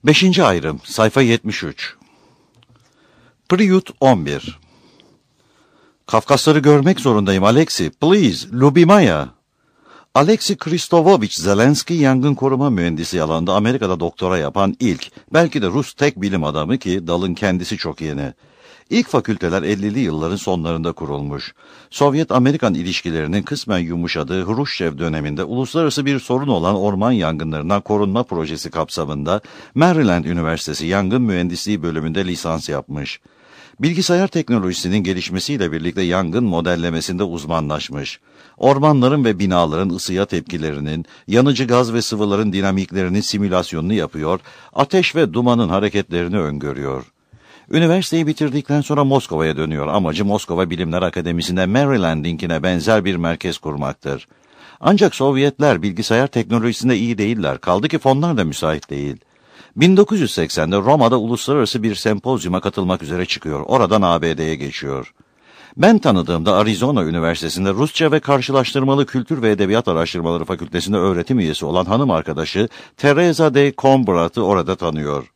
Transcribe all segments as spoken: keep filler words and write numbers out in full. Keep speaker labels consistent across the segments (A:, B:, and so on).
A: Beşinci ayrım, sayfa yetmiş üç. Priyut on bir. Kafkasları görmek zorundayım Alexi, please, Lubimaya. Alexi Kristovovich Zelenski, yangın koruma mühendisi alanında Amerika'da doktora yapan ilk, belki de Rus tek bilim adamı ki dalın kendisi çok yeni. İlk fakülteler ellili yılların sonlarında kurulmuş. Sovyet-Amerikan ilişkilerinin kısmen yumuşadığı Hruşçev döneminde uluslararası bir sorun olan orman yangınlarından korunma projesi kapsamında Maryland Üniversitesi Yangın Mühendisliği bölümünde lisans yapmış. Bilgisayar teknolojisinin gelişmesiyle birlikte yangın modellemesinde uzmanlaşmış. Ormanların ve binaların ısıya tepkilerinin, yanıcı gaz ve sıvıların dinamiklerinin simülasyonunu yapıyor, ateş ve dumanın hareketlerini öngörüyor. Üniversiteyi bitirdikten sonra Moskova'ya dönüyor. Amacı Moskova Bilimler Akademisi'nde Maryland'inkine benzer bir merkez kurmaktır. Ancak Sovyetler bilgisayar teknolojisinde iyi değiller. Kaldı ki fonlar da müsait değil. bin dokuz yüz seksende Roma'da uluslararası bir sempozyuma katılmak üzere çıkıyor. Oradan A B D'ye geçiyor. Ben tanıdığımda Arizona Üniversitesi'nde Rusça ve Karşılaştırmalı Kültür ve Edebiyat Araştırmaları Fakültesi'nde öğretim üyesi olan hanım arkadaşı Teresa de Combrat'ı orada tanıyor.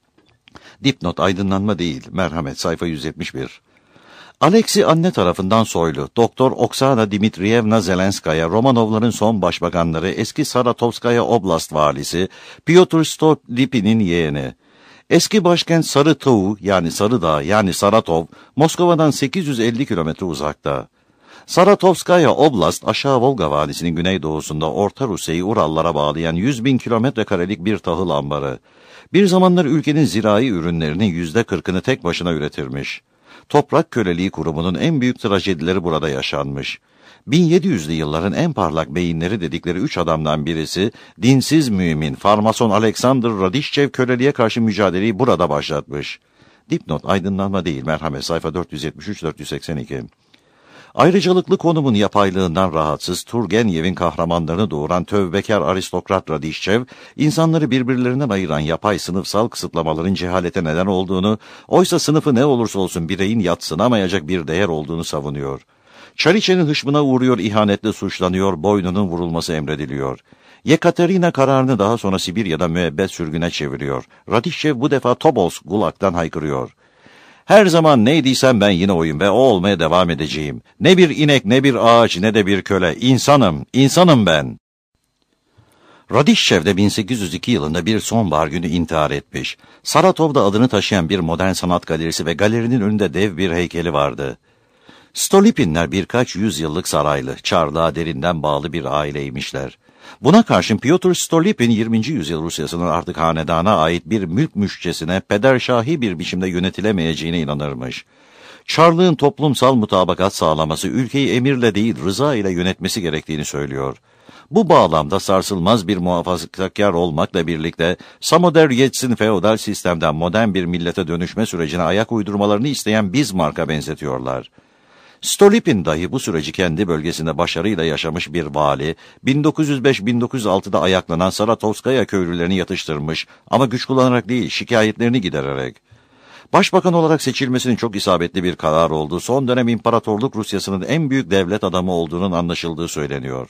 A: Dipnot aydınlanma değil, merhamet, sayfa yüz yetmiş bir. Alexi anne tarafından soylu, Doktor Oksana Dimitriyevna Zelenskaya, Romanovların son başbakanları, eski Saratovskaya Oblast valisi, Pyotr Stolypin'in yeğeni. Eski başkent Sarıtau, yani Sarıdağ, yani Saratov, Moskova'dan sekiz yüz elli kilometre uzakta. Saratovskaya Oblast, aşağı Volga Vadisi'nin güneydoğusunda Orta Rusya'yı Urallara bağlayan yüz bin kilometre karelik bir tahıl ambarı. Bir zamanlar ülkenin zirai ürünlerinin yüzde kırkını tek başına üretirmiş. Toprak Köleliği Kurumu'nun en büyük trajedileri burada yaşanmış. bin yedi yüzlü yılların en parlak beyinleri dedikleri üç adamdan birisi, dinsiz mümin, farmason Alexander Radişçev köleliğe karşı mücadeleyi burada başlatmış. Dipnot aydınlanma değil, merhamet, sayfa dört yüz yetmiş üç dört yüz seksen iki. Ayrıcalıklı konumun yapaylığından rahatsız, Turgenev'in kahramanlarını doğuran tövbekar aristokrat Radişçev, insanları birbirlerinden ayıran yapay sınıfsal kısıtlamaların cehalete neden olduğunu, oysa sınıfı ne olursa olsun bireyin yadsınamayacak bir değer olduğunu savunuyor. Çariçe'nin hışmına uğruyor, ihanetle suçlanıyor, boynunun vurulması emrediliyor. Yekaterina kararını daha sonra Sibirya'da müebbet sürgüne çeviriyor. Radişçev bu defa Tobolsk Gulag'dan haykırıyor. Her zaman neydiysem ben yine oyum ve o olmaya devam edeceğim. Ne bir inek, ne bir ağaç, ne de bir köle. İnsanım, insanım ben. Radişçev de bin sekiz yüz iki yılında bir sonbahar günü intihar etmiş. Saratov'da adını taşıyan bir modern sanat galerisi ve galerinin önünde dev bir heykeli vardı. Stolypinler birkaç yüzyıllık saraylı, çarlığa derinden bağlı bir aileymişler. Buna karşın Pyotr Stolypin yirminci yüzyıl Rusyasının artık hanedana ait bir mülk müşçesine pederşahi bir biçimde yönetilemeyeceğine inanırmış. Çarlığın toplumsal mutabakat sağlaması, ülkeyi emirle değil rıza ile yönetmesi gerektiğini söylüyor. Bu bağlamda sarsılmaz bir muhafazakar olmakla birlikte Samoder Yeltsin feodal sistemden modern bir millete dönüşme sürecine ayak uydurmalarını isteyen Bismarck'a benzetiyorlar. Stolypin dahi bu süreci kendi bölgesinde başarıyla yaşamış bir vali, bin dokuz yüz beş bin dokuz yüz altıda ayaklanan Saratovskaya köylülerini yatıştırmış ama güç kullanarak değil, şikayetlerini gidererek. Başbakan olarak seçilmesinin çok isabetli bir karar olduğu, son dönem İmparatorluk Rusyası'nın en büyük devlet adamı olduğunun anlaşıldığı söyleniyor.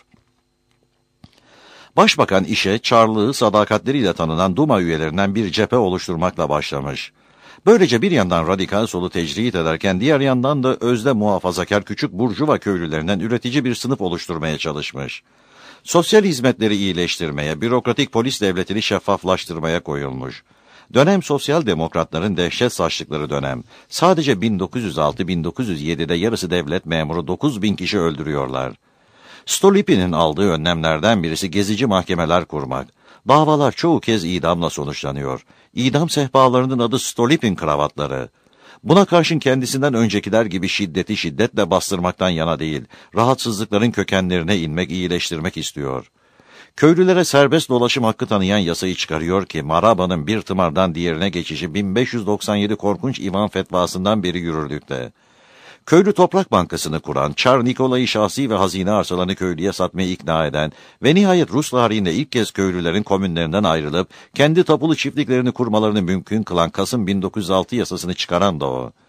A: Başbakan işe çarlığı, sadakatleriyle tanınan Duma üyelerinden bir cephe oluşturmakla başlamış. Böylece bir yandan radikal solu tecrit ederken diğer yandan da özde muhafazakar küçük burjuva köylülerinden üretici bir sınıf oluşturmaya çalışmış. Sosyal hizmetleri iyileştirmeye, bürokratik polis devletini şeffaflaştırmaya koyulmuş. Dönem sosyal demokratların dehşet saçtıkları dönem. Sadece bin dokuz yüz altı bin dokuz yüz yedide yarısı devlet memuru dokuz bin kişi öldürüyorlar. Stolypin'in aldığı önlemlerden birisi gezici mahkemeler kurmak. Davalar çoğu kez idamla sonuçlanıyor. İdam sehpalarının adı Stolypin kravatları. Buna karşın kendisinden öncekiler gibi şiddeti şiddetle bastırmaktan yana değil, rahatsızlıkların kökenlerine inmek, iyileştirmek istiyor. Köylülere serbest dolaşım hakkı tanıyan yasayı çıkarıyor ki Maraba'nın bir tımardan diğerine geçişi bin beş yüz doksan yedi korkunç İvan fetvasından beri yürürlükte. Köylü Toprak Bankası'nı kuran, Çar Nikolay'ı şahsi ve hazine arsalarını köylüye satmaya ikna eden ve nihayet Rus tarihinde ilk kez köylülerin komünlerinden ayrılıp kendi tapulu çiftliklerini kurmalarını mümkün kılan Kasım bin dokuz yüz altı yasasını çıkaran da o.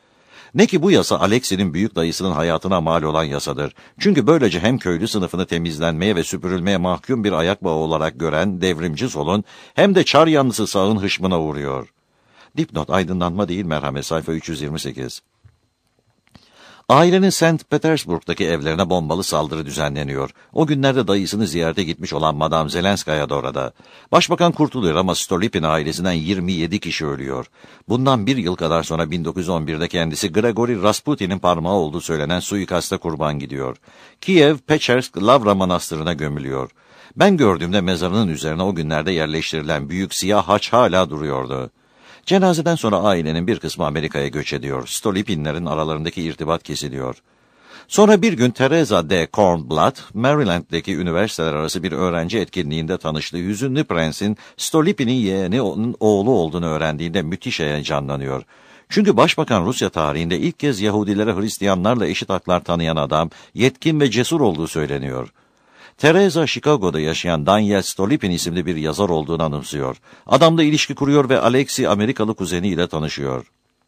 A: Ne ki bu yasa Alexi'nin büyük dayısının hayatına mal olan yasadır. Çünkü böylece hem köylü sınıfını temizlenmeye ve süpürülmeye mahkum bir ayak bağı olarak gören devrimci solun hem de çar yanlısı sağın hışmına uğruyor. Dipnot aydınlanma değil merhamet sayfa üç yüz yirmi sekiz. Ailenin Saint Petersburg'daki evlerine bombalı saldırı düzenleniyor. O günlerde dayısını ziyarete gitmiş olan Madame Zelenskaya da orada. Başbakan kurtuluyor ama Stolypin ailesinden yirmi yedi kişi ölüyor. Bundan bir yıl kadar sonra bin dokuz yüz on birde kendisi Grigori Rasputin'in parmağı olduğu söylenen suikasta kurban gidiyor. Kiev, Pechersk, Lavra Manastırı'na gömülüyor. Ben gördüğümde mezarının üzerine o günlerde yerleştirilen büyük siyah haç hala duruyordu. Cenazeden sonra ailenin bir kısmı Amerika'ya göç ediyor. Stolypinlerin aralarındaki irtibat kesiliyor. Sonra bir gün Teresa de Kornblatt, Maryland'deki üniversiteler arası bir öğrenci etkinliğinde tanıştığı hüzünlü prensin Stolypin'in yeğeni onun oğlu olduğunu öğrendiğinde müthiş heyecanlanıyor. Çünkü başbakan Rusya tarihinde ilk kez Yahudilere Hristiyanlarla eşit haklar tanıyan adam, yetkin ve cesur olduğu söyleniyor. Teresa, Chicago'da yaşayan Daniel Stolypin isimli bir yazar olduğunu anımsıyor. Adamla ilişki kuruyor ve Alexei Amerikalı kuzeniyle tanışıyor.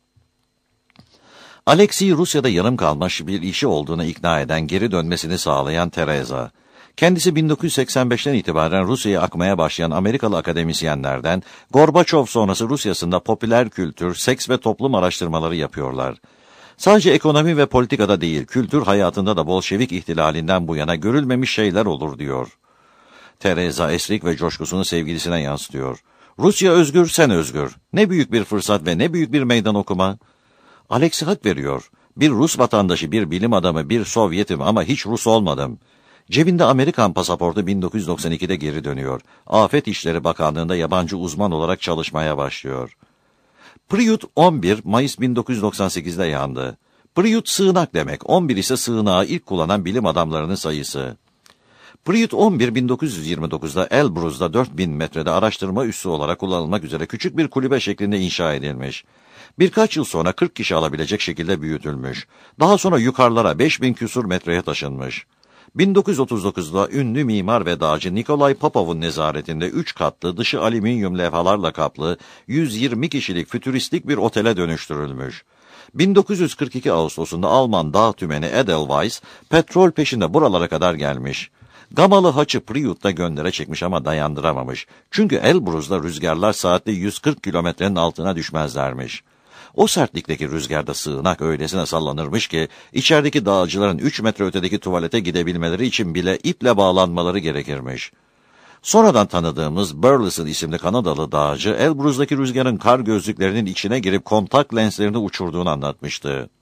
A: Alexei, Rusya'da yarım kalmış bir işi olduğunu ikna eden, geri dönmesini sağlayan Teresa. Kendisi bin dokuz yüz seksen beşten itibaren Rusya'ya akmaya başlayan Amerikalı akademisyenlerden, Gorbaçov sonrası Rusya'sında popüler kültür, seks ve toplum araştırmaları yapıyorlar. Sadece ekonomi ve politikada değil, kültür hayatında da Bolşevik ihtilalinden bu yana görülmemiş şeyler olur diyor. Teresa esrik ve coşkusunu sevgilisine yansıtıyor. Rusya özgür, sen özgür. Ne büyük bir fırsat ve ne büyük bir meydan okuma. Alexei hak veriyor. Bir Rus vatandaşı, bir bilim adamı, bir Sovyetim ama hiç Rus olmadım. Cebinde Amerikan pasaportu bin dokuz yüz doksan ikide geri dönüyor. Afet İşleri Bakanlığı'nda yabancı uzman olarak çalışmaya başlıyor. Priyut on bir Mayıs bin dokuz yüz doksan sekizde yandı. Priyut sığınak demek, on bir ise sığınağı ilk kullanan bilim adamlarının sayısı. Priyut on bir bin dokuz yüz yirmi dokuzda Elbruz'da dört bin metrede araştırma üssü olarak kullanılmak üzere küçük bir kulübe şeklinde inşa edilmiş. Birkaç yıl sonra kırk kişi alabilecek şekilde büyütülmüş. Daha sonra yukarılara beş bin küsur metreye taşınmış. bin dokuz yüz otuz dokuzda ünlü mimar ve dağcı Nikolay Popov'un nezaretinde üç katlı dışı alüminyum levhalarla kaplı yüz yirmi kişilik fütüristik bir otele dönüştürülmüş. bin dokuz yüz kırk iki Ağustos'unda Alman dağ tümeni Edelweiss petrol peşinde buralara kadar gelmiş. Gamalı haçı Priyut'ta göndere çekmiş ama dayandıramamış. Çünkü Elbruz'da rüzgarlar saatte yüz kırk kilometrenin altına düşmezlermiş. O sertlikteki rüzgarda sığınak öylesine sallanırmış ki, içerideki dağcıların üç metre ötedeki tuvalete gidebilmeleri için bile iple bağlanmaları gerekirmiş. Sonradan tanıdığımız Burleson isimli Kanadalı dağcı, Elbruz'daki rüzgarın kar gözlüklerinin içine girip kontak lenslerini uçurduğunu anlatmıştı.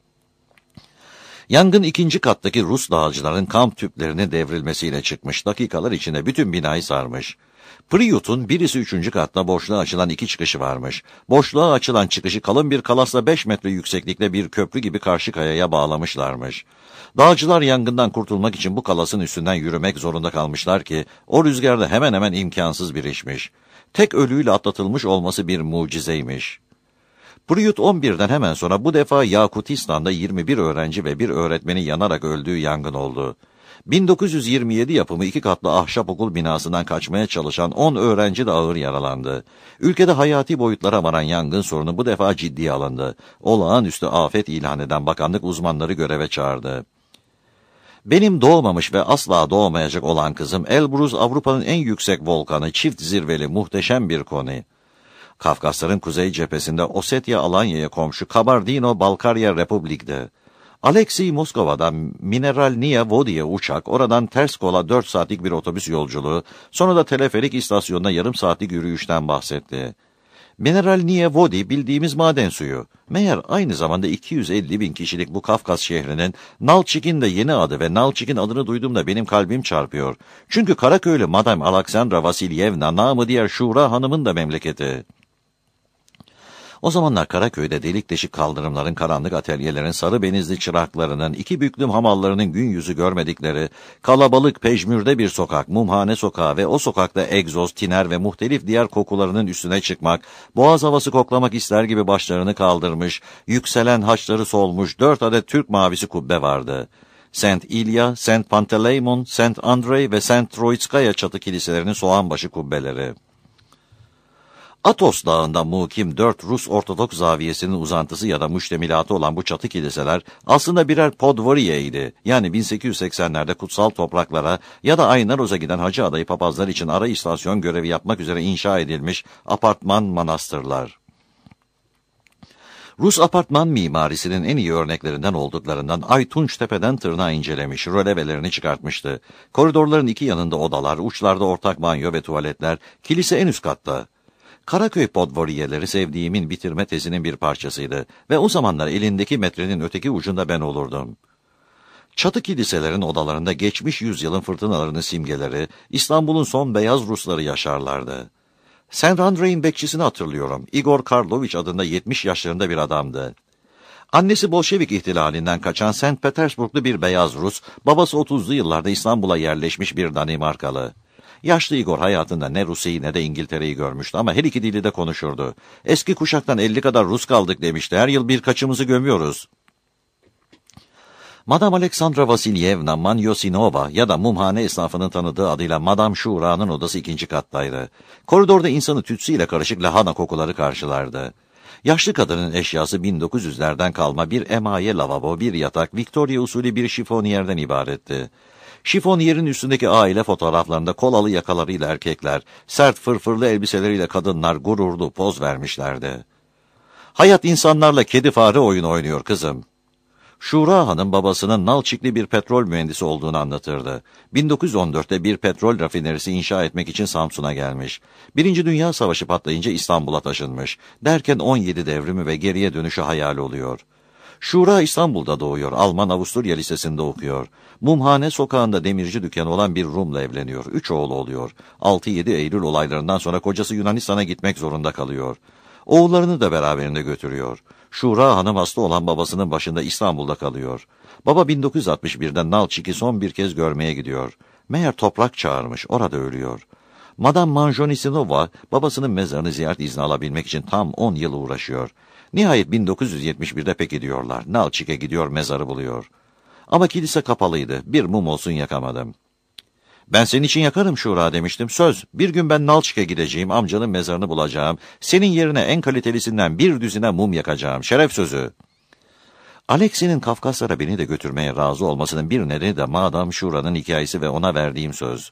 A: Yangın ikinci kattaki Rus dağcıların kamp tüplerinin devrilmesiyle çıkmış, dakikalar içinde bütün binayı sarmış. Priyut'un birisi üçüncü katta boşluğa açılan iki çıkışı varmış. Boşluğa açılan çıkışı kalın bir kalasla beş metre yükseklikte bir köprü gibi karşı kayaya bağlamışlarmış. Dağcılar yangından kurtulmak için bu kalasın üstünden yürümek zorunda kalmışlar ki, o rüzgarda hemen hemen imkansız bir işmiş. Tek ölüyle atlatılmış olması bir mucizeymiş. Priyut on birden hemen sonra bu defa Yakutistan'da yirmi bir öğrenci ve bir öğretmeni yanarak öldüğü yangın oldu. bin dokuz yüz yirmi yedi yapımı iki katlı ahşap okul binasından kaçmaya çalışan on öğrenci de ağır yaralandı. Ülkede hayati boyutlara varan yangın sorunu bu defa ciddiye alındı. Olağanüstü afet ilan eden bakanlık uzmanları göreve çağırdı. Benim doğmamış ve asla doğmayacak olan kızım Elbruz, Avrupa'nın en yüksek volkanı, çift zirveli muhteşem bir konu. Kafkasların kuzey cephesinde Osetya Alanya'ya komşu Kabardino-Balkarya Republik'ti. Alexei Moskova'dan Mineralniye Vodi'ye uçak, oradan ters kola dört saatlik bir otobüs yolculuğu, sonra da teleferik istasyonuna yarım saatlik yürüyüşten bahsetti. Mineralniye Vodi bildiğimiz maden suyu. Meğer aynı zamanda iki yüz elli bin kişilik bu Kafkas şehrinin Nalçik'in de yeni adı ve Nalçik'in adını duyduğumda benim kalbim çarpıyor. Çünkü Karaköylü Madame Alexandra Vasilyevna, namı diğer Şura Hanım'ın da memleketi. O zamanlar Karaköy'de delik deşik kaldırımların, karanlık atölyelerin, sarı benizli çıraklarının, iki büklüm hamallarının gün yüzü görmedikleri, kalabalık pejmürde bir sokak, mumhane sokağı ve o sokakta egzoz, tiner ve muhtelif diğer kokularının üstüne çıkmak, boğaz havası koklamak ister gibi başlarını kaldırmış, yükselen haçları solmuş dört adet Türk mavisi kubbe vardı. Saint İlya, Saint Panteleimon, Saint Andrei ve Saint Troitskaya çatı kiliselerinin soğanbaşı kubbeleri. Atos Dağı'nda mukim dört Rus Ortodoks zaviyesinin uzantısı ya da müştemilatı olan bu çatı kiliseler aslında birer podvoriyeydi. Yani bin sekiz yüz seksenlerde kutsal topraklara ya da Aynaros'a giden hacı adayı papazlar için ara istasyon görevi yapmak üzere inşa edilmiş apartman manastırlar. Rus apartman mimarisinin en iyi örneklerinden olduklarından Aytunç tepeden tırnağa incelemiş, rölevelerini çıkartmıştı. Koridorların iki yanında odalar, uçlarda ortak banyo ve tuvaletler, kilise en üst katta. Karaköy podvoriyeleri sevdiğimin bitirme tezinin bir parçasıydı ve o zamanlar elindeki metrenin öteki ucunda ben olurdum. Çatı kiliselerin odalarında geçmiş yüzyılın fırtınalarının simgeleri, İstanbul'un son beyaz Rusları yaşarlardı. Saint Andrei'in bekçisini hatırlıyorum. Igor Karlovich adında yetmiş yaşlarında bir adamdı. Annesi Bolşevik ihtilalinden kaçan Saint Petersburglu bir beyaz Rus, babası otuzlu yıllarda İstanbul'a yerleşmiş bir Danimarkalı. Yaşlı Igor hayatında ne Rusya'yı ne de İngiltere'yi görmüştü ama her iki dili de konuşurdu. Eski kuşaktan elli kadar Rus kaldık demişti. Her yıl birkaçımızı gömüyoruz. Madame Alexandra Vasilyevna Manyosinova ya da mumhane esnafının tanıdığı adıyla Madame Şura'nın odası ikinci kattaydı. Koridorda insanı tütsüyle karışık lahana kokuları karşılardı. Yaşlı kadının eşyası bin dokuz yüzlerden kalma bir emaye lavabo, bir yatak, Victoria usulü bir şifoniyerden ibaretti. Şifoniyerin üstündeki aile fotoğraflarında kolalı yakalarıyla erkekler, sert fırfırlı elbiseleriyle kadınlar gururlu poz vermişlerdi. Hayat insanlarla kedi fare oyun oynuyor kızım. Şura Hanım babasının Nalçikli bir petrol mühendisi olduğunu anlatırdı. bin dokuz yüz on dörtte bir petrol rafinerisi inşa etmek için Samsun'a gelmiş. Birinci Dünya Savaşı patlayınca İstanbul'a taşınmış. Derken on yedi devrimi ve geriye dönüşü hayal oluyor. Şura İstanbul'da doğuyor. Alman-Avusturya Lisesi'nde okuyor. Mumhane sokağında demirci dükkanı olan bir Rum'la evleniyor. Üç oğlu oluyor. altı yedi Eylül olaylarından sonra kocası Yunanistan'a gitmek zorunda kalıyor. Oğullarını da beraberinde götürüyor. Şura Hanım hasta olan babasının başında İstanbul'da kalıyor. Baba bin dokuz yüz altmış birde Nalçik'i son bir kez görmeye gidiyor. Meğer toprak çağırmış, orada ölüyor. Madame Manjonisinova babasının mezarını ziyaret izni alabilmek için tam on yıl uğraşıyor. Nihayet bin dokuz yüz yetmiş birde pek gidiyorlar. Nalçik'e gidiyor, mezarı buluyor. Ama kilise kapalıydı, bir mum olsun yakamadım. Ben senin için yakarım Şura demiştim. Söz, bir gün ben Nalçik'e gideceğim, amcanın mezarını bulacağım. Senin yerine en kalitelisinden bir düzine mum yakacağım. Şeref sözü. Alexi'nin Kafkaslara beni de götürmeye razı olmasının bir nedeni de Madame Şura'nın hikayesi ve ona verdiğim söz.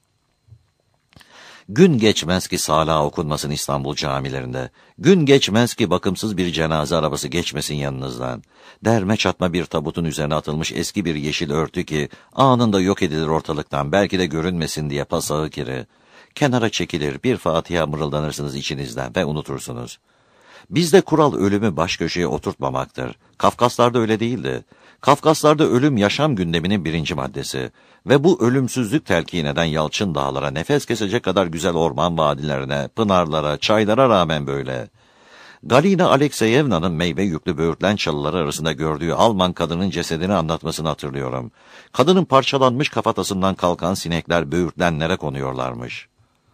A: Gün geçmez ki sala okunmasın İstanbul camilerinde. Gün geçmez ki bakımsız bir cenaze arabası geçmesin yanınızdan. Derme çatma bir tabutun üzerine atılmış eski bir yeşil örtü ki anında yok edilir ortalıktan, belki de görünmesin diye pasağı kiri. Kenara çekilir, bir Fatiha mırıldanırsınız içinizden ve unutursunuz. Bizde kural ölümü baş köşeye oturtmamaktır. Kafkaslarda öyle değildi. Kafkaslarda ölüm yaşam gündeminin birinci maddesi ve bu ölümsüzlük telkin eden Yalçın dağlara, nefes kesecek kadar güzel orman vadilerine, pınarlara, çaylara rağmen böyle. Galina Alekseyevna'nın meyve yüklü böğürtlen çalıları arasında gördüğü Alman kadının cesedini anlatmasını hatırlıyorum. Kadının parçalanmış kafatasından kalkan sinekler böğürtlenlere konuyorlarmış.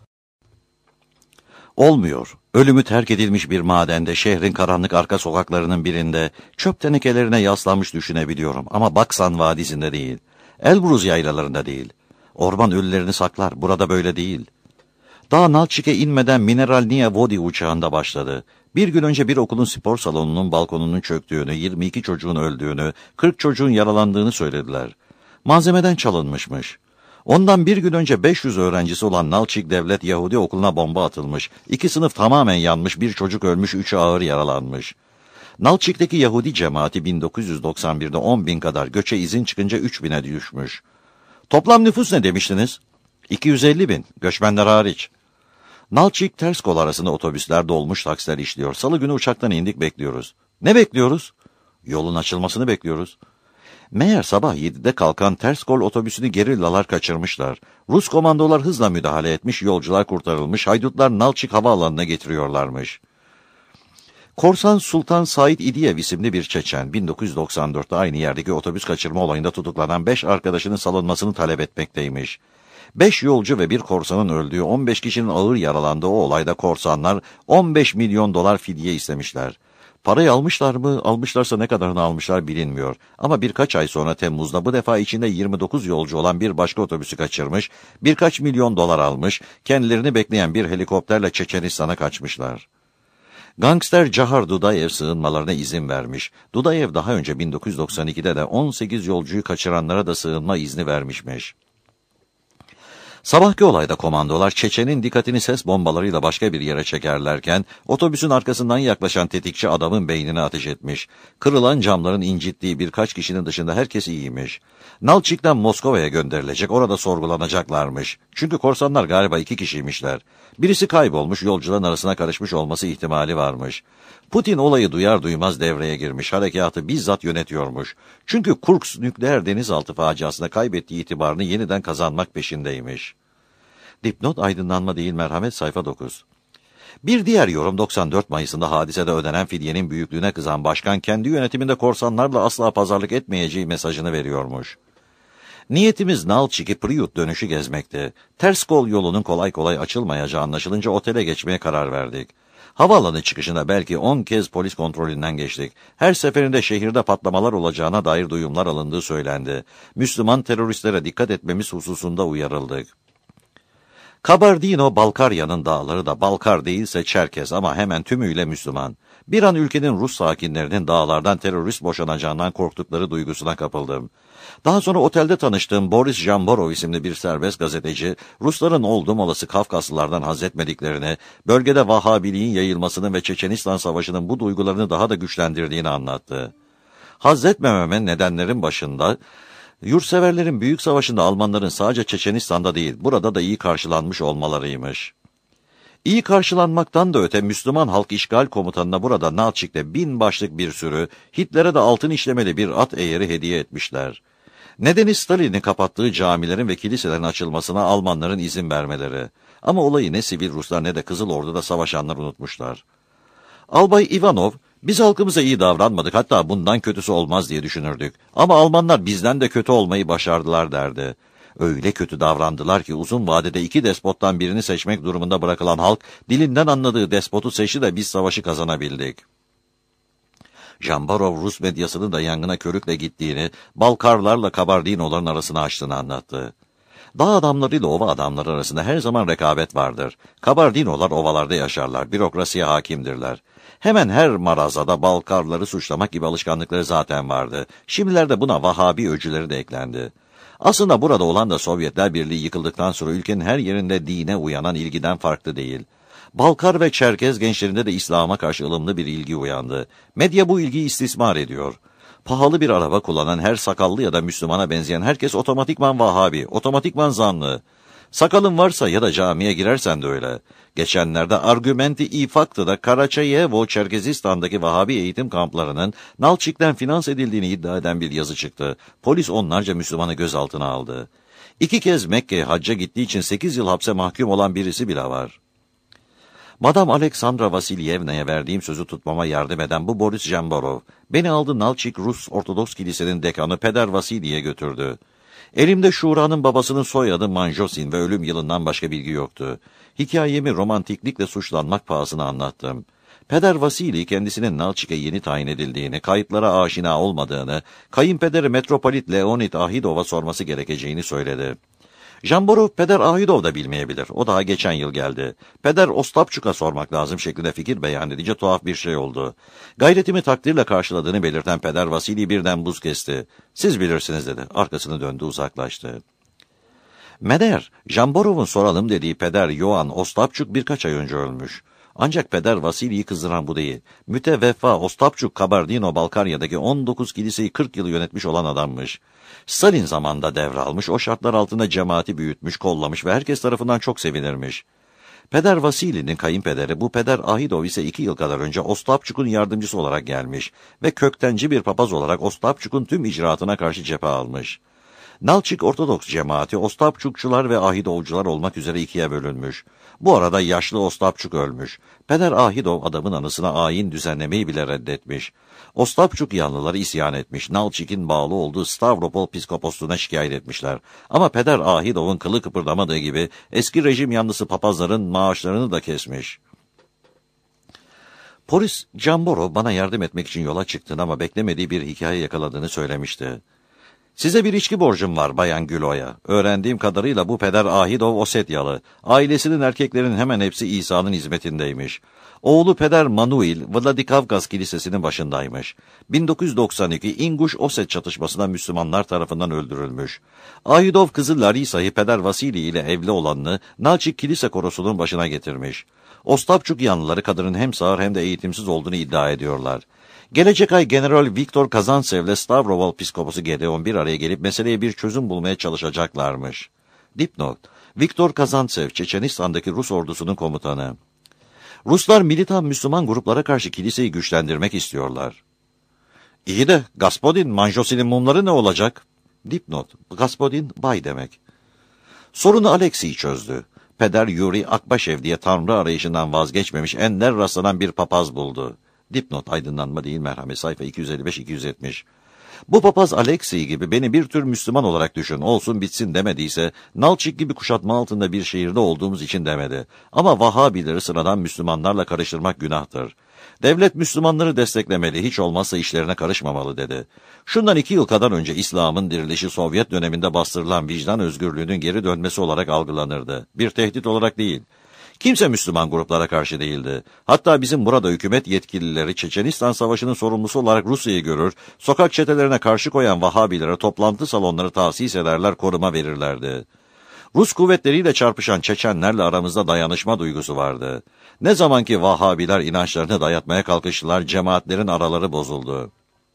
A: Olmuyor. Ölümü terk edilmiş bir madende, şehrin karanlık arka sokaklarının birinde, çöp tenekelerine yaslanmış düşünebiliyorum. Ama Baksan Vadisi'nde değil. Elbruz yaylalarında değil. Orman ölülerini saklar, burada böyle değil. Daha Nalçik'e inmeden Mineral Nia Vodi uçağında başladı. Bir gün önce bir okulun spor salonunun balkonunun çöktüğünü, yirmi iki çocuğun öldüğünü, kırk çocuğun yaralandığını söylediler. Malzemeden çalınmışmış. Ondan bir gün önce beş yüz öğrencisi olan Nalçik Devlet Yahudi Okulu'na bomba atılmış. İki sınıf tamamen yanmış, bir çocuk ölmüş, üçü ağır yaralanmış. Nalçik'teki Yahudi cemaati bin dokuz yüz doksan birde on bin kadar, göçe izin çıkınca üç bine düşmüş. Toplam nüfus ne demiştiniz? iki yüz elli bin, göçmenler hariç. Nalçik Terskol arasında otobüsler dolmuş, taksiler işliyor. Salı günü uçaktan indik, bekliyoruz. Ne bekliyoruz? Yolun açılmasını bekliyoruz. Meğer sabah yedide kalkan Terskol otobüsünü gerillalar kaçırmışlar. Rus komandolar hızla müdahale etmiş, yolcular kurtarılmış, haydutlar Nalçik havaalanına getiriyorlarmış. Korsan Sultan Said İdiyev isimli bir Çeçen, bin dokuz yüz doksan dörtte aynı yerdeki otobüs kaçırma olayında tutuklanan beş arkadaşının salınmasını talep etmekteymiş. Beş yolcu ve bir korsanın öldüğü, on beş kişinin ağır yaralandığı o olayda korsanlar on beş milyon dolar fidye istemişler. Parayı almışlar mı? Almışlarsa ne kadarını almışlar bilinmiyor. Ama birkaç ay sonra Temmuz'da bu defa içinde yirmi dokuz yolcu olan bir başka otobüsü kaçırmış, birkaç milyon dolar almış, kendilerini bekleyen bir helikopterle Çeçenistan'a kaçmışlar. Gangster Cahar Dudayev sığınmalarına izin vermiş. Dudayev daha önce bin dokuz yüz doksan ikide de on sekiz yolcuyu kaçıranlara da sığınma izni vermişmiş. Sabahki olayda komandolar Çeçen'in dikkatini ses bombalarıyla başka bir yere çekerlerken otobüsün arkasından yaklaşan tetikçi adamın beynine ateş etmiş. Kırılan camların incittiği birkaç kişinin dışında herkes iyiymiş. Nalçik'ten Moskova'ya gönderilecek, orada sorgulanacaklarmış. Çünkü korsanlar galiba iki kişiymişler. Birisi kaybolmuş, yolcuların arasına karışmış olması ihtimali varmış. Putin olayı duyar duymaz devreye girmiş, harekatı bizzat yönetiyormuş. Çünkü Kursk nükleer denizaltı faciasında kaybettiği itibarını yeniden kazanmak peşindeymiş. Dipnot aydınlanma değil merhamet sayfa dokuz. Bir diğer yorum doksan dört Mayıs'ında hadisede ödenen fidyenin büyüklüğüne kızan başkan kendi yönetiminde korsanlarla asla pazarlık etmeyeceği mesajını veriyormuş. Niyetimiz Nalçik'i Priyut dönüşü gezmekti. Ters kol yolunun kolay kolay açılmayacağı anlaşılınca otele geçmeye karar verdik. Havaalanı çıkışında belki on kez polis kontrolünden geçtik. Her seferinde şehirde patlamalar olacağına dair duyumlar alındığı söylendi. Müslüman teröristlere dikkat etmemiz hususunda uyarıldık. Kabardino-Balkarya'nın dağları da Balkar değilse Çerkez ama hemen tümüyle Müslüman. Bir an ülkenin Rus sakinlerinin dağlardan terörist boşanacağından korktukları duygusuna kapıldım. Daha sonra otelde tanıştığım Boris Jamborov isimli bir serbest gazeteci, Rusların oldum olası Kafkaslılardan haz etmediklerini, bölgede Vahabiliğin yayılmasının ve Çeçenistan Savaşı'nın bu duygularını daha da güçlendirdiğini anlattı. Haz etmememin nedenlerin başında, yurtseverlerin büyük savaşında Almanların sadece Çeçenistan'da değil, burada da iyi karşılanmış olmalarıymış. İyi karşılanmaktan da öte Müslüman halk işgal komutanına burada Nalçik'te bin başlık bir sürü, Hitler'e de altın işlemeli bir at eğeri hediye etmişler. Nedeni Stalin'in kapattığı camilerin ve kiliselerin açılmasına Almanların izin vermeleri. Ama olayı ne sivil Ruslar ne de Kızıl Ordu'da savaşanlar unutmuşlar. Albay Ivanov, biz halkımıza iyi davranmadık, hatta bundan kötüsü olmaz diye düşünürdük. Ama Almanlar bizden de kötü olmayı başardılar derdi. Öyle kötü davrandılar ki uzun vadede iki despottan birini seçmek durumunda bırakılan halk, dilinden anladığı despotu seçti de biz savaşı kazanabildik. Jamborov Rus medyasının da yangına körükle gittiğini, Balkarlarla Kabardinoların arasını açtığını anlattı. Dağ adamlarıyla ova adamları arasında her zaman rekabet vardır. Kabardinolar ovalarda yaşarlar, bürokrasiye hakimdirler. Hemen her marazada Balkarları suçlamak gibi alışkanlıkları zaten vardı. Şimdilerde buna Vahabi öcüleri de eklendi. Aslında burada olan da Sovyetler Birliği yıkıldıktan sonra ülkenin her yerinde dine uyanan ilgiden farklı değil. Balkar ve Çerkez gençlerinde de İslam'a karşı ılımlı bir ilgi uyandı. Medya bu ilgiyi istismar ediyor. Pahalı bir araba kullanan her sakallı ya da Müslümana benzeyen herkes otomatikman Vahabi, otomatikman zanlı. Sakalın varsa ya da camiye girersen de öyle. Geçenlerde Argümenti İfak'ta da Karaçayevo, Çerkezistan'daki Vahabi eğitim kamplarının Nalçik'ten finans edildiğini iddia eden bir yazı çıktı. Polis onlarca Müslümanı gözaltına aldı. İki kez Mekke'ye hacca gittiği için sekiz yıl hapse mahkum olan birisi bile var. Madame Aleksandra Vasilyevna'ya verdiğim sözü tutmama yardım eden bu Boris Jamborov, beni aldı Nalçik Rus Ortodoks Kilisenin dekanı Peder Vasili'ye götürdü. Elimde Şura'nın babasının soyadı Manjosin ve ölüm yılından başka bilgi yoktu. Hikayemi romantiklikle suçlanmak pahasına anlattım. Peder Vasili kendisinin Nalçik'e yeni tayin edildiğini, kayıtlara aşina olmadığını, kayınpederi Metropolit Leonid Ahidov'a sorması gerekeceğini söyledi. Jamborov Peder Ahidov da bilmeyebilir. O daha geçen yıl geldi. Peder Ostapçuk'a sormak lazım şeklinde fikir beyan edince tuhaf bir şey oldu. Gayretimi takdirle karşıladığını belirten Peder Vasili birden buz kesti. Siz bilirsiniz dedi. Arkasını döndü, uzaklaştı. Meder, Jamborov'un soralım dediği Peder Yoan Ostapçuk birkaç ay önce ölmüş. Ancak Peder Vasili'yi kızdıran bu değil. Müteveffa Ostapçuk Kabardino-Balkarya'daki on dokuz kiliseyi kırk yıl yönetmiş olan adammış. Stalin zamanında devralmış, o şartlar altında cemaati büyütmüş, kollamış ve herkes tarafından çok sevinirmiş. Peder Vasili'nin kayınpederi bu Peder Ahidov ise iki yıl kadar önce Ostapçuk'un yardımcısı olarak gelmiş ve köktenci bir papaz olarak Ostapçuk'un tüm icraatına karşı cephe almış. Nalçik Ortodoks cemaati Ostapçukçular ve Ahidovcular olmak üzere ikiye bölünmüş. Bu arada yaşlı Ostapçuk ölmüş. Peder Ahidov adamın anısına ayin düzenlemeyi bile reddetmiş. Ostapçuk yanlıları isyan etmiş. Nalçik'in bağlı olduğu Stavropol Piskoposluğuna şikayet etmişler. Ama Peder Ahidov'un kılı kıpırdamadığı gibi eski rejim yanlısı papazların maaşlarını da kesmiş. Polis Jamborov bana yardım etmek için yola çıktığını ama beklemediği bir hikaye yakaladığını söylemişti. Size bir içki borcum var Bayan Gülo'ya. Öğrendiğim kadarıyla bu peder Ahidov Osetyalı. Ailesinin erkeklerin hemen hepsi İsa'nın hizmetindeymiş. Oğlu peder Manuil, Vladikavkaz Kilisesi'nin başındaymış. bin dokuz yüz doksan iki İnguş-Oset çatışmasında Müslümanlar tarafından öldürülmüş. Ahidov kızı Larisa'yı peder Vasili ile evli olanını Nalçik Kilise Korosu'nun başına getirmiş. Ostapçuk yanlıları kadının hem sağır hem de eğitimsiz olduğunu iddia ediyorlar. Gelecek ay General Viktor Kazantsev ile Stavropol Piskoposu Gedeon bir araya gelip meseleye bir çözüm bulmaya çalışacaklarmış. Dipnot: Viktor Kazantsev, Çeçenistan'daki Rus ordusunun komutanı. Ruslar militan Müslüman gruplara karşı kiliseyi güçlendirmek istiyorlar. İyi de Gospodin, Manjosi'nin mumları ne olacak? Dipnot: Gospodin, bay demek. Sorunu Alexei çözdü. Peder Yuri Akbaşev diye tanrı arayışından vazgeçmemiş ender rastlanan bir papaz buldu. Dipnot: aydınlanma değil merhamet, sayfa iki yüz elli beş iki yüz yetmiş. Bu papaz Alexei gibi beni bir tür Müslüman olarak düşün, olsun bitsin demediyse, Nalçik gibi kuşatma altında bir şehirde olduğumuz için demedi. Ama Vahabileri sıradan Müslümanlarla karıştırmak günahtır. Devlet Müslümanları desteklemeli, hiç olmazsa işlerine karışmamalı dedi. Şundan iki yıl kadar önce İslam'ın dirilişi Sovyet döneminde bastırılan vicdan özgürlüğünün geri dönmesi olarak algılanırdı. Bir tehdit olarak değil. Kimse Müslüman gruplara karşı değildi. Hatta bizim burada hükümet yetkilileri Çeçenistan Savaşı'nın sorumlusu olarak Rusya'yı görür, sokak çetelerine karşı koyan Vahabilere toplantı salonları tahsis ederler, koruma verirlerdi. Rus kuvvetleriyle çarpışan Çeçenlerle aramızda dayanışma duygusu vardı. Ne zamanki Vahabiler inançlarını dayatmaya kalkıştılar, cemaatlerin araları bozuldu.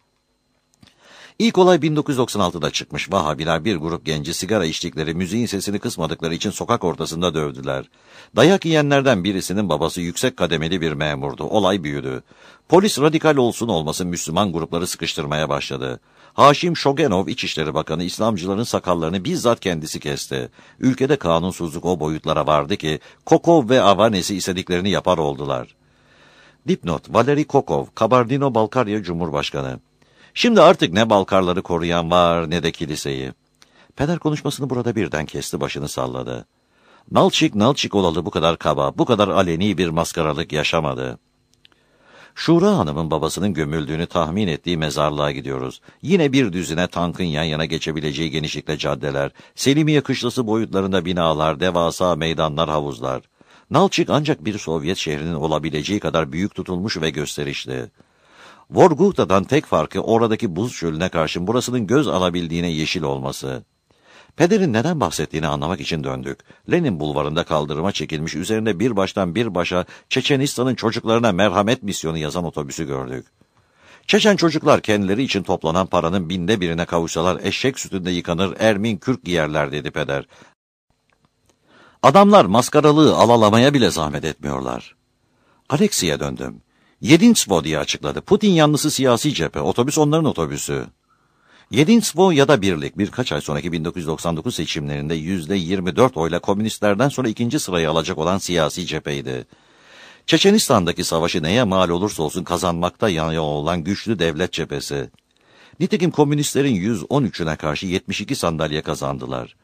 A: İlk olay bin dokuz yüz doksan altıda çıkmış. Vahabiler bir grup genci sigara içtikleri, müziğin sesini kısmadıkları için sokak ortasında dövdüler. Dayak yiyenlerden birisinin babası yüksek kademeli bir memurdu. Olay büyüdü. Polis radikal olsun olmasın Müslüman grupları sıkıştırmaya başladı. Haşim Şogenov, İçişleri Bakanı, İslamcıların sakallarını bizzat kendisi kesti. Ülkede kanunsuzluk o boyutlara vardı ki Kokov ve Avanes'i istediklerini yapar oldular. Dipnot: Valeri Kokov, Kabardino-Balkarya Cumhurbaşkanı. Şimdi artık ne Balkarları koruyan var ne de kiliseyi. Peder konuşmasını burada birden kesti, başını salladı. Nalçik, Nalçik olalı bu kadar kaba, bu kadar aleni bir maskaralık yaşamadı. Şura Hanım'ın babasının gömüldüğünü tahmin ettiği mezarlığa gidiyoruz. Yine bir düzine tankın yan yana geçebileceği genişlikte caddeler, Selimiye kışlası boyutlarında binalar, devasa meydanlar, havuzlar. Nalçik ancak bir Sovyet şehrinin olabileceği kadar büyük tutulmuş ve gösterişli. Vorguta'dan tek farkı oradaki buz çölüne karşın burasının göz alabildiğine yeşil olması. Pederin neden bahsettiğini anlamak için döndük. Lenin bulvarında kaldırıma çekilmiş, üzerinde bir baştan bir başa Çeçenistan'ın çocuklarına merhamet misyonu yazan otobüsü gördük. Çeçen çocuklar kendileri için toplanan paranın binde birine kavuşsalar eşek sütünde yıkanır, ermin kürk giyerler dedi peder. Adamlar maskaralığı alalamaya bile zahmet etmiyorlar. Alexei'ye döndüm. Yedinstvo diye açıkladı. Putin yanlısı siyasi cephe, otobüs onların otobüsü. Yedinstvo ya da birlik birkaç ay sonraki bin dokuz yüz doksan dokuz seçimlerinde yüzde yirmi dört oyla komünistlerden sonra ikinci sırayı alacak olan siyasi cepheydi. Çeçenistan'daki savaşı neye mal olursa olsun kazanmakta yanıyor olan güçlü devlet cephesi. Nitekim komünistlerin yüz on üçüne karşı yetmiş iki sandalye kazandılar.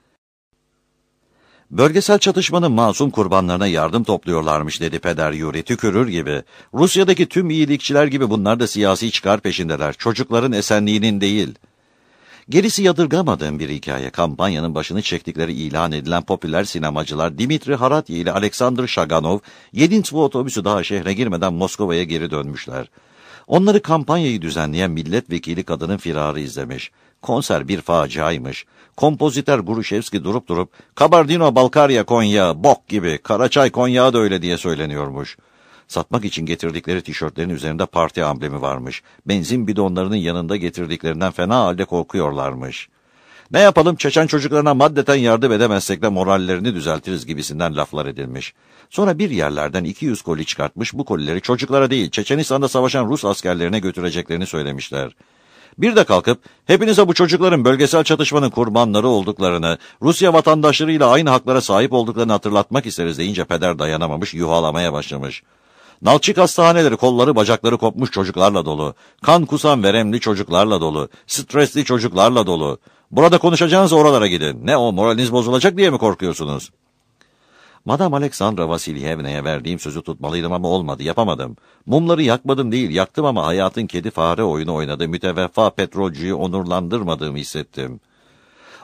A: Bölgesel çatışmanın masum kurbanlarına yardım topluyorlarmış dedi peder Yuri tükürür gibi. Rusya'daki tüm iyilikçiler gibi bunlar da siyasi çıkar peşindeler. Çocukların esenliğinin değil. Gerisi yadırgamadığım bir hikaye. Kampanyanın başını çektikleri ilan edilen popüler sinemacılar Dimitri Haratya ile Alexander Shaganov, Yedinstvo otobüsü daha şehre girmeden Moskova'ya geri dönmüşler. Onları kampanyayı düzenleyen milletvekili kadının firarı izlemiş. Konser bir faciaymış. Kompozitör Gruşevski durup durup Kabardino-Balkarya konyağı, bok gibi, Karaçay konyağı da öyle diye söyleniyormuş. Satmak için getirdikleri tişörtlerin üzerinde parti amblemi varmış. Benzin bidonlarının yanında getirdiklerinden fena halde korkuyorlarmış. Ne yapalım, Çeçen çocuklarına maddeten yardım edemezsek de morallerini düzeltiriz gibisinden laflar edilmiş. Sonra bir yerlerden iki yüz koli çıkartmış, bu kolileri çocuklara değil Çeçenistan'da savaşan Rus askerlerine götüreceklerini söylemişler. Bir de kalkıp hepinize bu çocukların bölgesel çatışmanın kurbanları olduklarını, Rusya vatandaşlarıyla aynı haklara sahip olduklarını hatırlatmak isteriz deyince peder dayanamamış, yuhalamaya başlamış. Nalçik hastaneleri kolları bacakları kopmuş çocuklarla dolu, kan kusan veremli çocuklarla dolu, stresli çocuklarla dolu. Burada konuşacağınız oralara gidin. Ne o, moraliniz bozulacak diye mi korkuyorsunuz? Madame Alexandra Vasilyevna'ya verdiğim sözü tutmalıydım ama olmadı, yapamadım. Mumları yakmadım değil, yaktım ama hayatın kedi fare oyunu oynadı, müteveffa petrolcüyü onurlandırmadığımı hissettim.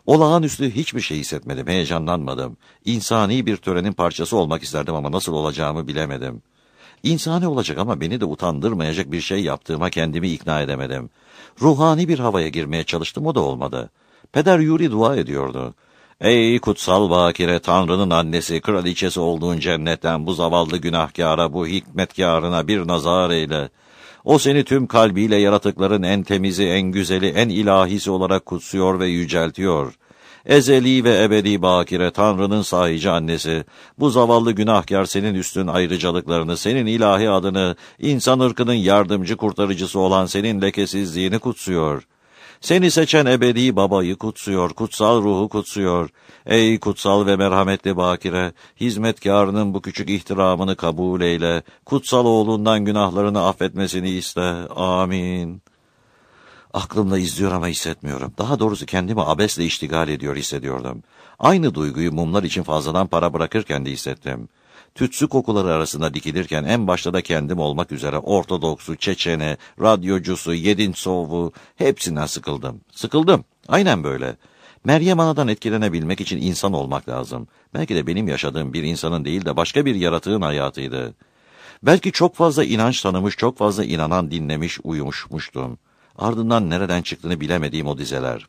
A: Olağanüstü hiçbir şey hissetmedim, heyecanlanmadım. İnsani bir törenin parçası olmak isterdim ama nasıl olacağımı bilemedim. İnsani olacak ama beni de utandırmayacak bir şey yaptığıma kendimi ikna edemedim. Ruhani bir havaya girmeye çalıştım, o da olmadı. Peder Yuri dua ediyordu. Ey kutsal bakire, Tanrı'nın annesi, kraliçesi olduğun cennetten bu zavallı günahkâra, bu hikmetkârına bir nazar eyle. O seni tüm kalbiyle yaratıkların en temizi, en güzeli, en ilahisi olarak kutsuyor ve yüceltiyor. Ezeli ve ebedi bakire, Tanrı'nın sahici annesi, bu zavallı günahkar senin üstün ayrıcalıklarını, senin ilahi adını, insan ırkının yardımcı kurtarıcısı olan senin lekesizliğini kutsuyor. Seni seçen ebedi babayı kutsuyor, kutsal ruhu kutsuyor. Ey kutsal ve merhametli bakire, hizmetkarının bu küçük ihtiramını kabul eyle, kutsal oğlundan günahlarını affetmesini iste. Amin. Aklımla izliyor ama hissetmiyorum. Daha doğrusu kendimi abesle iştigal ediyor hissediyordum. Aynı duyguyu mumlar için fazladan para bırakırken de hissettim. Tütsü kokuları arasında dikilirken en başta da kendim olmak üzere Ortodoksu, Çeçeni, radyocusu, Yedintsov'u hepsinden sıkıldım. Sıkıldım. Aynen böyle. Meryem Ana'dan etkilenebilmek için insan olmak lazım. Belki de benim yaşadığım bir insanın değil de başka bir yaratığın hayatıydı. Belki çok fazla inanç tanımış, çok fazla inanan dinlemiş, uyumuşmuştum. Ardından nereden çıktığını bilemediğim o dizeler.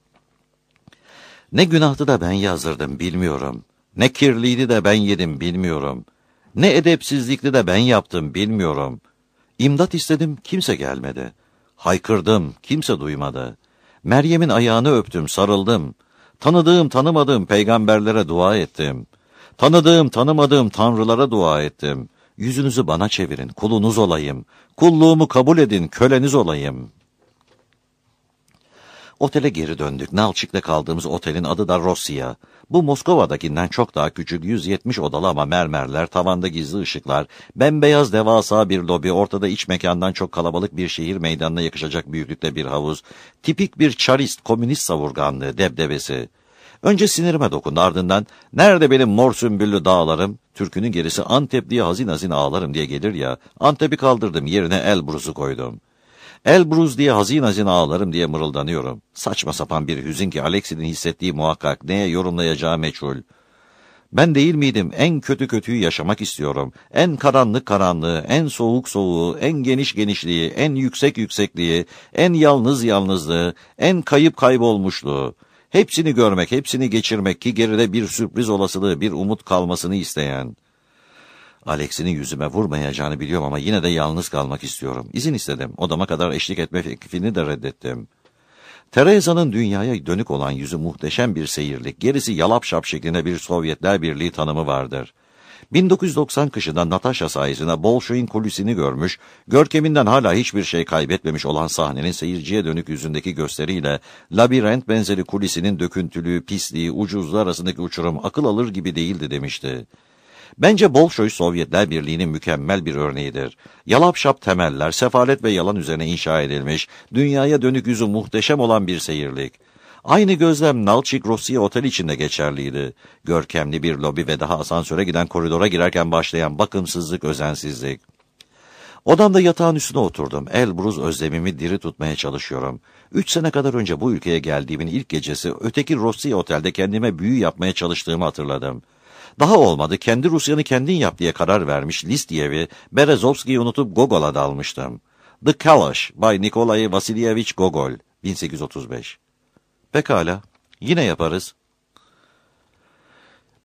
A: Ne günahtı da ben yazdırdım bilmiyorum. Ne kirliydi de ben yedim bilmiyorum. Ne edepsizlikti de ben yaptım bilmiyorum. İmdat istedim, kimse gelmedi. Haykırdım, kimse duymadı. Meryem'in ayağını öptüm, sarıldım. Tanıdığım, tanımadığım peygamberlere dua ettim. Tanıdığım, tanımadığım tanrılara dua ettim. Yüzünüzü bana çevirin, kulunuz olayım. Kulluğumu kabul edin, köleniz olayım. Otele geri döndük. Nalçik'te kaldığımız otelin adı da Rossiya. Bu Moskova'dakinden çok daha küçük, yüz yetmiş odalı ama mermerler, tavanda gizli ışıklar, bembeyaz devasa bir lobi, ortada iç mekandan çok kalabalık bir şehir meydanına yakışacak büyüklükte bir havuz, tipik bir çarist, komünist savurganlığı, debdebesi. Önce sinirime dokundu, ardından nerede benim mor sümbüllü dağlarım, türkünün gerisi Antep diye hazin hazin ağlarım diye gelir ya, Antep'i kaldırdım, yerine Elbruz'u koydum. Elbruz diye hazin hazin ağlarım diye mırıldanıyorum. Saçma sapan bir hüzün ki Alexi'nin hissettiği muhakkak, neye yorumlayacağı meçhul. Ben değil miydim en kötü kötüyü yaşamak istiyorum. En karanlık karanlığı, en soğuk soğuğu, en geniş genişliği, en yüksek yüksekliği, en yalnız yalnızlığı, en kayıp kaybolmuşluğu. Hepsini görmek, hepsini geçirmek ki geride bir sürpriz olasılığı, bir umut kalmasını isteyen. Alex'inin yüzüme vurmayacağını biliyorum ama yine de yalnız kalmak istiyorum. İzin istedim. Odama kadar eşlik etme teklifini de reddettim. Teresa'nın dünyaya dönük olan yüzü muhteşem bir seyirlik, gerisi yalap şap şeklinde bir Sovyetler Birliği tanımı vardır. bin dokuz yüz doksan kışında Natasha sayesinde Bolşoy'un kulisini görmüş, görkeminden hala hiçbir şey kaybetmemiş olan sahnenin seyirciye dönük yüzündeki gösteriyle, labirent benzeri kulisinin döküntülüğü, pisliği, ucuzluğu arasındaki uçurum akıl alır gibi değildi demişti. Bence Bolşoy Sovyetler Birliği'nin mükemmel bir örneğidir. Yalapşap temeller, sefalet ve yalan üzerine inşa edilmiş, dünyaya dönük yüzü muhteşem olan bir seyirlik. Aynı gözlem Nalçik Rossiya Otel içinde geçerliydi. Görkemli bir lobi ve daha asansöre giden koridora girerken başlayan bakımsızlık, özensizlik. Odamda yatağın üstüne oturdum. Elbruz özlemimi diri tutmaya çalışıyorum. Üç sene kadar önce bu ülkeye geldiğimin ilk gecesi öteki Rossiya Otel'de kendime büyü yapmaya çalıştığımı hatırladım. Daha olmadı, kendi Rusya'nı kendin yap diye karar vermiş Listiyev'i, Berezovski'yi unutup Gogol'a dalmıştım. The Kalash by Nikolai Vasilyevich Gogol, bin sekiz yüz otuz beş. Pekala, yine yaparız.